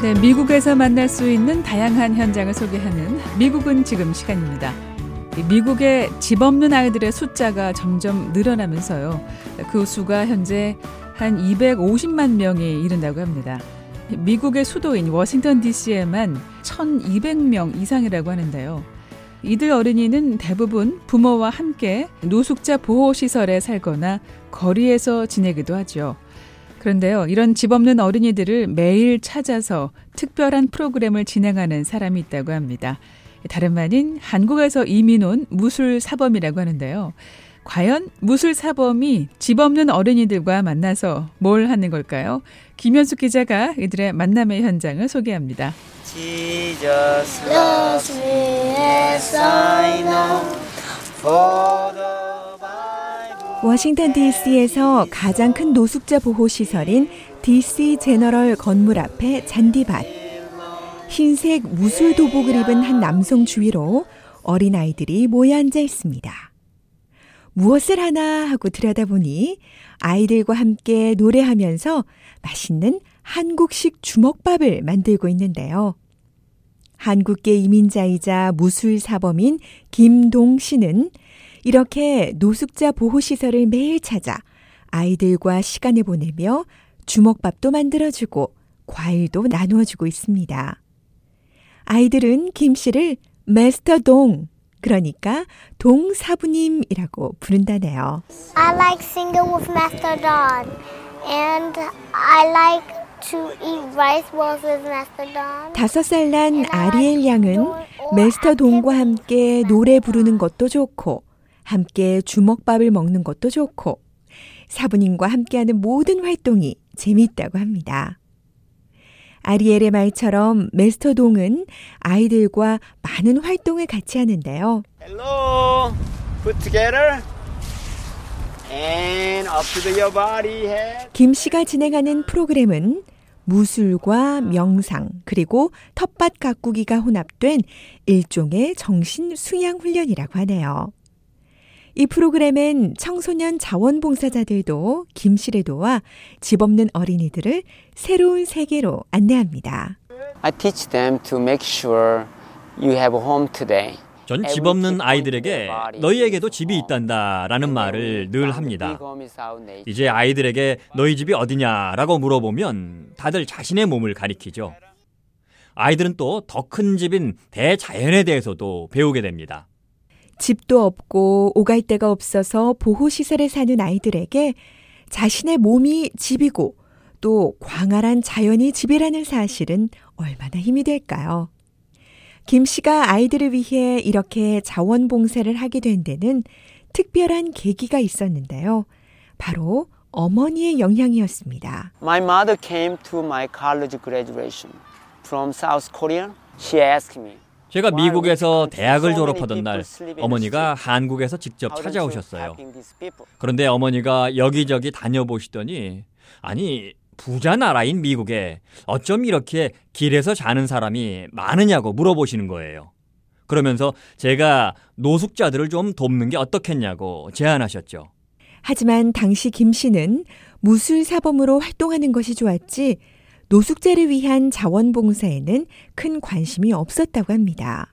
네, 미국에서 만날 수 있는 다양한 현장을 소개하는 미국은 지금 시간입니다. 미국의 집 없는 아이들의 숫자가 점점 늘어나면서요. 그 수가 현재 한 250만 명에 이른다고 합니다. 미국의 수도인 워싱턴 DC에만 1,200명 이상이라고 하는데요. 이들 어린이는 대부분 부모와 함께 노숙자 보호시설에 살거나 거리에서 지내기도 하죠. 그런데요, 이런 집 없는 어린이들을 매일 찾아서 특별한 프로그램을 진행하는 사람이 있다고 합니다. 다름 아닌 한국에서 이민 온 무술사범이라고 하는데요. 과연 무술사범이 집 없는 어린이들과 만나서 뭘 하는 걸까요? 김현숙 기자가 이들의 만남의 현장을 소개합니다. Jesus loves me as I know for the Bible. 워싱턴 DC에서 가장 큰 노숙자 보호시설인 DC 제너럴 건물 앞에 잔디밭. 흰색 무술 도복을 입은 한 남성 주위로 어린아이들이 모여 앉아 있습니다. 무엇을 하나 하고 들여다보니 아이들과 함께 노래하면서 맛있는 한국식 주먹밥을 만들고 있는데요. 한국계 이민자이자 무술사범인 김동 씨는 이렇게 노숙자 보호시설을 매일 찾아 아이들과 시간을 보내며 주먹밥도 만들어주고 과일도 나누어주고 있습니다. 아이들은 김 씨를 마스터 동, 그러니까 동사부님이라고 부른다네요. I like singing with Master Don, and I like to eat rice balls with Master Don. 5살 난 아리엘 양은 마스터 동과 함께 노래 부르는 것도 좋고 함께 주먹밥을 먹는 것도 좋고 사부님과 함께하는 모든 활동이 재미있다고 합니다. 아리엘의 말처럼 마스터 동은 아이들과 많은 활동을 같이 하는데요. Hello, put together and up to your body head. 김 씨가 진행하는 프로그램은 무술과 명상 그리고 텃밭 가꾸기가 혼합된 일종의 정신 수양 훈련이라고 하네요. 이 프로그램엔 청소년 자원봉사자들도 김 씨를 도와 집 없는 어린이들을 새로운 세계로 안내합니다. I teach them to make sure you have a home today. 전 집 없는 아이들에게 너희에게도 집이 있단다라는 말을 늘 합니다. 이제 아이들에게 너희 집이 어디냐라고 물어보면 다들 자신의 몸을 가리키죠. 아이들은 또 더 큰 집인 대자연에 대해서도 배우게 됩니다. 집도 없고 오갈 데가 없어서 보호시설에 사는 아이들에게 자신의 몸이 집이고 또 광활한 자연이 집이라는 사실은 얼마나 힘이 될까요? 김 씨가 아이들을 위해 이렇게 자원봉사를 하게 된 데는 특별한 계기가 있었는데요. 바로 어머니의 영향이었습니다. My mother came to my college graduation from South Korea. She asked me. 제가 미국에서 대학을 졸업하던 날 어머니가 한국에서 직접 찾아오셨어요. 그런데 어머니가 여기저기 다녀보시더니 아니 부자 나라인 미국에 어쩜 이렇게 길에서 자는 사람이 많으냐고 물어보시는 거예요. 그러면서 제가 노숙자들을 좀 돕는 게 어떻겠냐고 제안하셨죠. 하지만 당시 김 씨는 무술사범으로 활동하는 것이 좋았지 노숙자를 위한 자원봉사에는 큰 관심이 없었다고 합니다.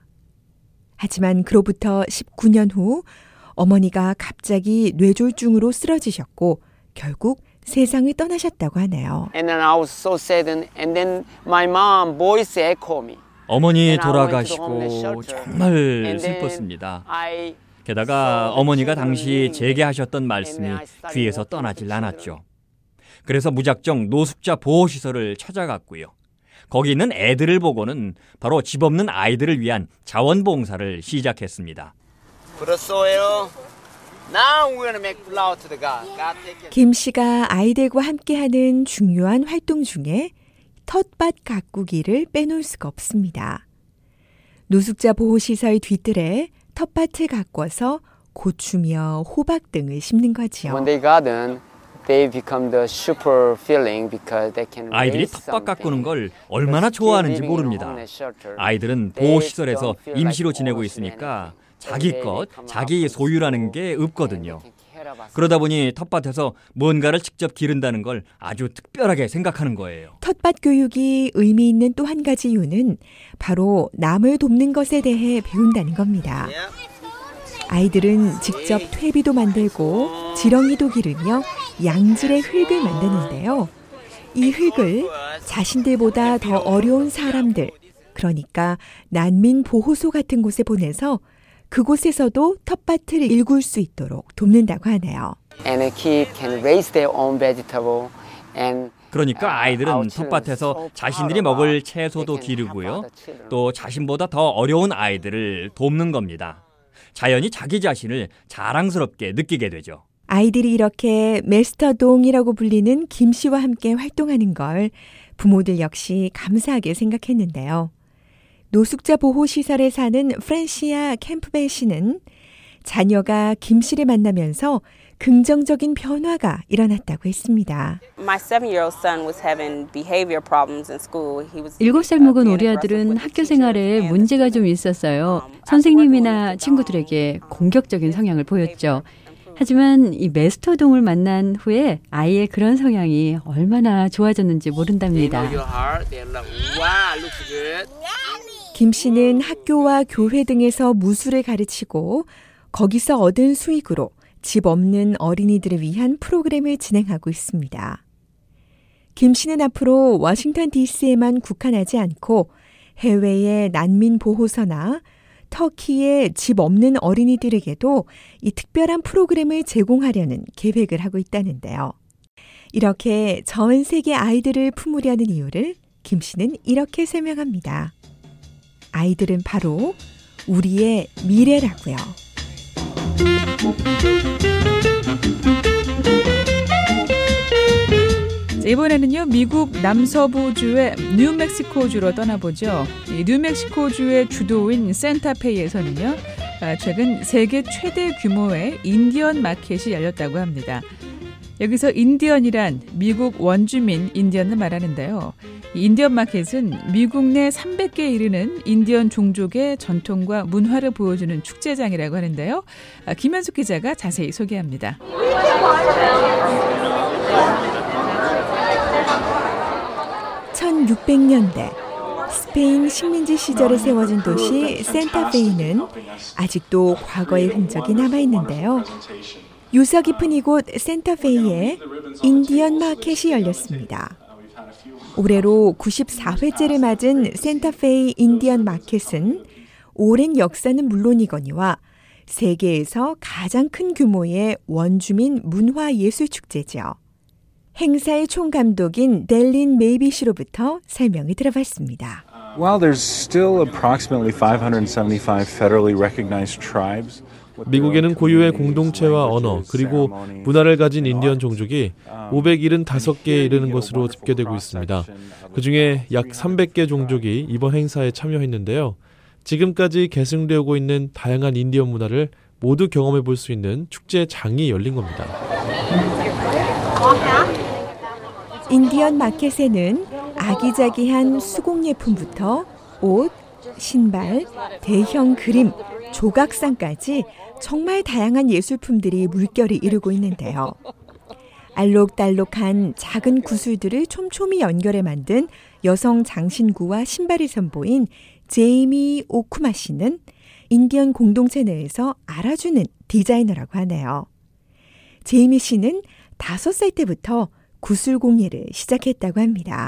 하지만 그로부터 19년 후 어머니가 갑자기 뇌졸중으로 쓰러지셨고 결국 세상을 떠나셨다고 하네요. And then I was so sad and then my mom voice echoed me. 어머니 돌아가시고 정말 슬펐습니다. 게다가 어머니가 당시 제게 하셨던 말씀이 귀에서 떠나질 않았죠. 그래서 무작정 노숙자 보호시설을 찾아갔고요. 거기 있는 애들을 보고는 바로 집 없는 아이들을 위한 자원봉사를 시작했습니다. 김 씨가 아이들과 함께하는 중요한 활동 중에 텃밭 가꾸기를 빼놓을 수가 없습니다. 노숙자 보호시설 뒤뜰에 텃밭을 가꿔서 고추며 호박 등을 심는 거지요. 아이들이 텃밭 가꾸는 걸 얼마나 좋아하는지 모릅니다. 아이들은 보호시설에서 임시로 지내고 있으니까 자기 것, 자기 소유라는 게 없거든요. 그러다 보니 텃밭에서 뭔가를 직접 기른다는 걸 아주 특별하게 생각하는 거예요. 텃밭 교육이 의미 있는 또 한 가지 이유는 바로 남을 돕는 것에 대해 배운다는 겁니다. 아이들은 직접 퇴비도 만들고 지렁이도 기르며 양질의 흙을 만드는데요. 이 흙을 자신들보다 더 어려운 사람들, 그러니까 난민 보호소 같은 곳에 보내서 그곳에서도 텃밭을 일굴 수 있도록 돕는다고 하네요. And a kid can raise their own vegetable and 그러니까 아이들은 텃밭에서 자신들이 먹을 채소도 기르고요. 또 자신보다 더 어려운 아이들을 돕는 겁니다. 자연히 자기 자신을 자랑스럽게 느끼게 되죠. 아이들이 이렇게 메스터동이라고 불리는 김 씨와 함께 활동하는 걸 부모들 역시 감사하게 생각했는데요. 노숙자 보호시설에 사는 프랜시아 캠프벨 씨는 자녀가 김 씨를 만나면서 긍정적인 변화가 일어났다고 했습니다. 7살 먹은 우리 아들은 학교 생활에 문제가 좀 있었어요. 선생님이나 친구들에게 공격적인 성향을 보였죠. 하지만 이 메스터동을 만난 후에 아이의 그런 성향이 얼마나 좋아졌는지 모른답니다. 김 씨는 학교와 교회 등에서 무술을 가르치고 거기서 얻은 수익으로 집 없는 어린이들을 위한 프로그램을 진행하고 있습니다. 김 씨는 앞으로 워싱턴 DC에만 국한하지 않고 해외의 난민 보호소나 터키의 집 없는 어린이들에게도 이 특별한 프로그램을 제공하려는 계획을 하고 있다는데요. 이렇게 전 세계 아이들을 품으려는 이유를 김 씨는 이렇게 설명합니다. 아이들은 바로 우리의 미래라고요. 이번에는요, 미국 남서부주의 뉴멕시코주로 떠나보죠. 이 뉴멕시코주의 주도인 산타페이에서는요, 최근 세계 최대 규모의 인디언 마켓이 열렸다고 합니다. 여기서 인디언이란 미국 원주민 인디언을 말하는데요. 이 인디언 마켓은 미국 내 300개에 이르는 인디언 종족의 전통과 문화를 보여주는 축제장이라고 하는데요. 김현숙 기자가 자세히 소개합니다. 1600년대 스페인 식민지 시절에 세워진 도시 산타페이는 아직도 과거의 흔적이 남아있는데요. 유서 깊은 이곳 산타페이에 인디언 마켓이 열렸습니다. 올해로 94회째를 맞은 산타페이 인디언 마켓은 오랜 역사는 물론이거니와 세계에서 가장 큰 규모의 원주민 문화예술축제죠. 행사의 총감독인 델린 메이비 씨로부터 설명을 들어봤습니다. While there's still approximately 575 federally recognized tribes, 미국에는 고유의 공동체와 언어 그리고 문화를 가진 인디언 종족이 575개에 이르는 것으로 집계되고 있습니다. 그중에 약 300개 종족이 이번 행사에 참여했는데요. 지금까지 계승되고 있는 다양한 인디언 문화를 모두 경험해 볼 수 있는 축제장이 열린 겁니다. 인디언 마켓에는 아기자기한 수공예품부터 옷, 신발, 대형 그림, 조각상까지 정말 다양한 예술품들이 물결을 이루고 있는데요. 알록달록한 작은 구슬들을 촘촘히 연결해 만든 여성 장신구와 신발이 선보인 제이미 오쿠마 씨는 인디언 공동체 내에서 알아주는 디자이너라고 하네요. 제이미 씨는 5살 때부터 구슬 공예를 시작했다고 합니다.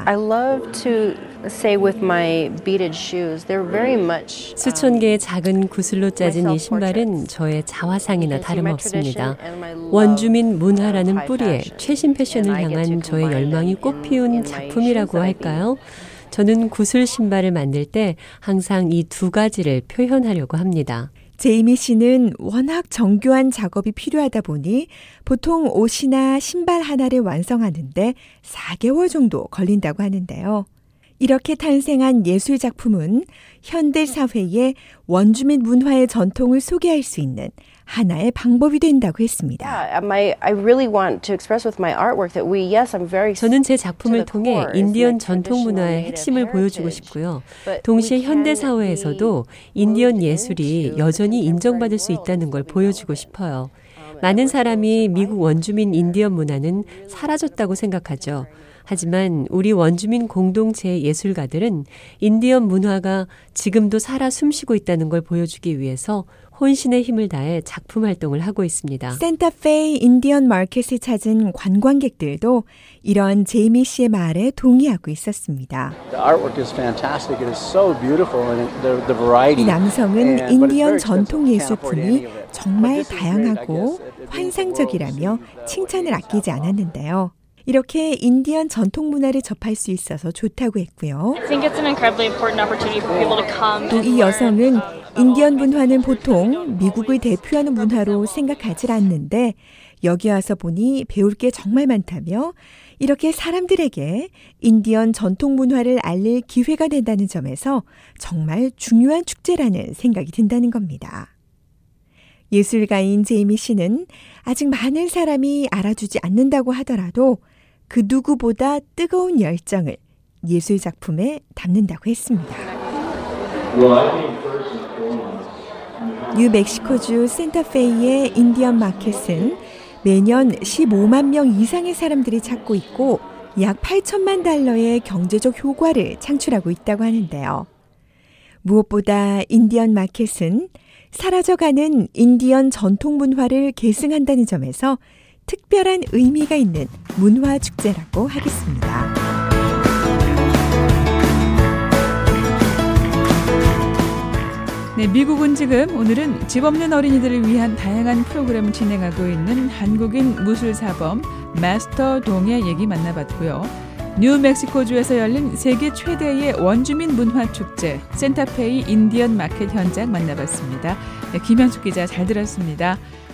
수천 개의 작은 구슬로 짜진 이 신발은 저의 자화상이나 다름없습니다. 원주민 문화라는 뿌리에 최신 패션을 향한 저의 열망이 꽃피운 작품이라고 할까요? 저는 구슬 신발을 만들 때 항상 이 두 가지를 표현하려고 합니다. 제이미 씨는 워낙 정교한 작업이 필요하다 보니 보통 옷이나 신발 하나를 완성하는데 4개월 정도 걸린다고 하는데요. 이렇게 탄생한 예술 작품은 현대 사회의 원주민 문화의 전통을 소개할 수 있는 하나의 방법이 된다고 했습니다. 저는 제 작품을 통해 인디언 전통 문화의 핵심을 보여주고 싶고요. 동시에 현대 사회에서도 인디언 예술이 여전히 인정받을 수 있다는 걸 보여주고 싶어요. 많은 사람이 미국 원주민 인디언 문화는 사라졌다고 생각하죠. 하지만 우리 원주민 공동체의 예술가들은 인디언 문화가 지금도 살아 숨쉬고 있다는 걸 보여주기 위해서 혼신의 힘을 다해 작품 활동을 하고 있습니다. 센타페이 인디언 마켓을 찾은 관광객들도 이런 제이미 씨의 말에 동의하고 있었습니다. 이 남성은 인디언 전통 예술품이 정말 다양하고 환상적이라며 칭찬을 아끼지 않았는데요. 이렇게 인디언 전통 문화를 접할 수 있어서 좋다고 했고요. 또 이 여성은 인디언 문화는 보통 미국을 대표하는 문화로 생각하지 않는데 여기 와서 보니 배울 게 정말 많다며 이렇게 사람들에게 인디언 전통 문화를 알릴 기회가 된다는 점에서 정말 중요한 축제라는 생각이 든다는 겁니다. 예술가인 제이미 씨는 아직 많은 사람이 알아주지 않는다고 하더라도 그 누구보다 뜨거운 열정을 예술 작품에 담는다고 했습니다. 뉴멕시코주 센타페이의 인디언 마켓은 매년 15만 명 이상의 사람들이 찾고 있고 약 8천만 달러의 경제적 효과를 창출하고 있다고 하는데요. 무엇보다 인디언 마켓은 사라져가는 인디언 전통 문화를 계승한다는 점에서 특별한 의미가 있는 문화 축제라고 하겠습니다. 네, 미국은 지금 오늘은 집 없는 어린이들을 위한 다양한 프로그램을 진행하고 있는 한국인 무술사범 마스터 동의 얘기 만나봤고요. 뉴멕시코주에서 열린 세계 최대의 원주민 문화축제 센타페이 인디언 마켓 현장 만나봤습니다. 네, 김현숙 기자 잘 들었습니다.